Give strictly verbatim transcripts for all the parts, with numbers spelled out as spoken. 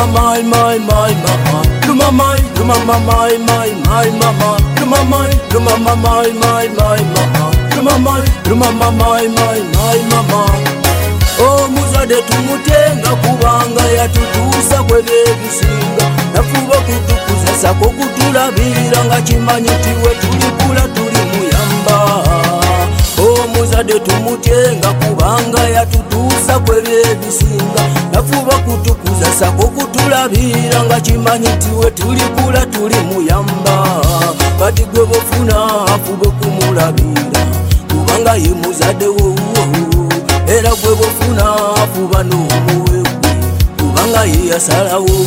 mama my my my mama, luma my luma my my my mama, luma my luma my my my mama, luma my luma my my my mama. Omuzadde tumutenga kubanga yatutuusa kwebyebisinga, nafuba kutukuza sako kutulabirira nga kimanyi tiwe tulikula tuli muyamba. Omuzadde tumutenga kubanga yatutuusa kwebyebisinga, nafuba kutukuza sako kutulabirira nga kimanyi tiwe tulikula tuli muyamba. Kati gwe bofuna afube kumulabira kubanga ye muzadde wo, era gwe bofuna afuba n'omuwe kubanga ye yasalawo.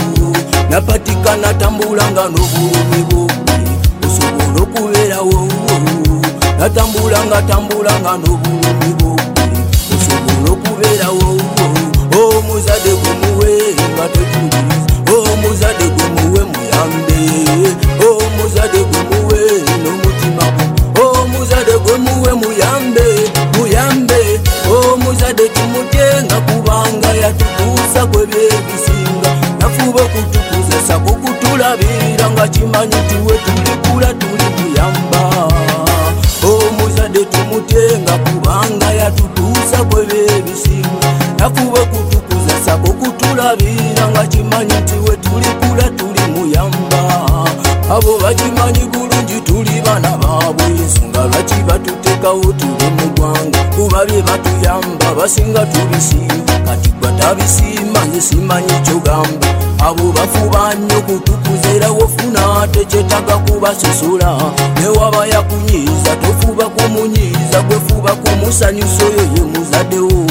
Napatikana tambulanga n'obulumi bwo osobola okubeerawo, natambulanga tambulanga n'obulumi bwo osobola okubeerawo. Omuzadde gwe muwe nga tetuliza, omuzadde gwe muwe muyambe, omuzadde gwe muwe n'omutima gwo, omuzadde gwe muwe muyambe muyambe. Omuzadde tumutenga kubanga yatutuusa kwebyebisinga, nafuba okutukuza sako kutulabirira nga kimanyi tiwe tulikula tuli muyamba. Omuzadde tumutenga kubanga yatutuusa kwebyebisinga, nafuba okutukuza sako kutulabirira nga kimanyi tiwe tulikula tuli muyamba. Abo bakimanyi bulungi tuli bana baabwe, ensonga lwaki batutekawo tuli mu ggwanga, kuba bye batuyamba basinga tubisiima, kati gwe tabisiima nze simanyi kyogamba. Abo bafuba nnyo kutukuza era wofuna tekyetaaga kubasosula, ne waba yakunyiiza tofuba kumunyiiza, gwe fuba kumusanyusa, oyo ye muzaddewo.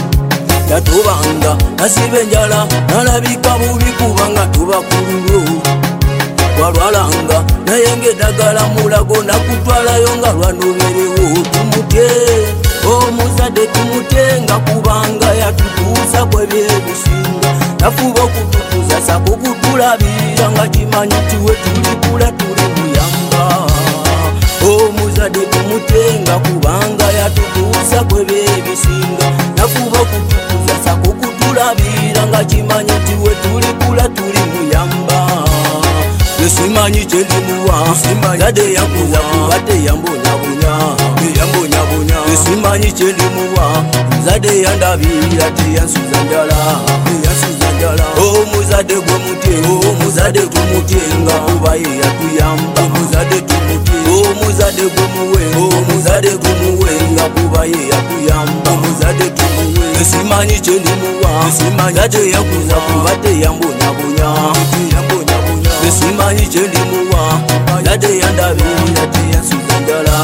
Yatobanga nasiba enjala nalabika bubi kubanga tuba kululwo, walwalanga naye ng'eddagala mulago nakutwalayo nga lwanoberewo. Tumutye omuzadde tumutenga kubanga yatutuusa kwebyebisinga, nafuba okutukuza sako kutulabirira nga kimanyi tiwe tulikula tuli muyamba. Omuzadde tumutenga kubanga yatutuusa kwebyebisinga, nafuba okutukuza sako kutulabirira nga kimanyi tiwe tulikula tuli muyamba. Simanyi kyendimuwa zadde yankuza kuba teyambonyabonya teyambonyabonya. Simanyi kyendimuwa zadde yandabirira teyansuza njala teyansuza njala. Omuzadde gwe mutye, omuzadde tumutenga kuba ye yatuyamba. Omuzadde tumutye, omuzadde gwe muwe, omuzadde gumuwenga kuba ye yatuyamba. Omuzadde tumuwe. Simanyi kyendimuwa zadde yankuza kuba teyambonyabonya teyambonyabonya. Simanyi kyendimuwa zadde yandabirira teyansuza njala.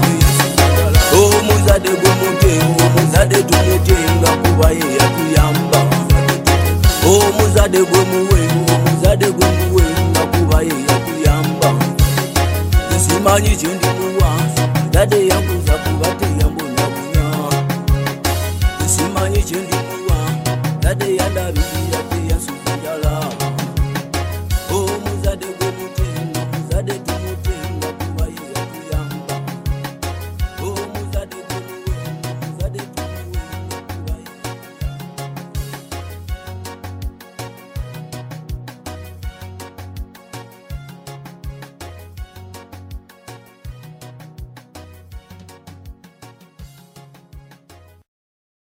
Omuzadde gwe mutye, omuzadde tumutenga kuba ye yatuyamba. Omuzadde gwe muwe, omuzadde gwe muwenga kuba ye yatuyamba. Simanyi kyendimuwa zadde yankuza kuba teyambonyabonya. Simanyi kyendimuwa zadde yandabirira teyansuza njala.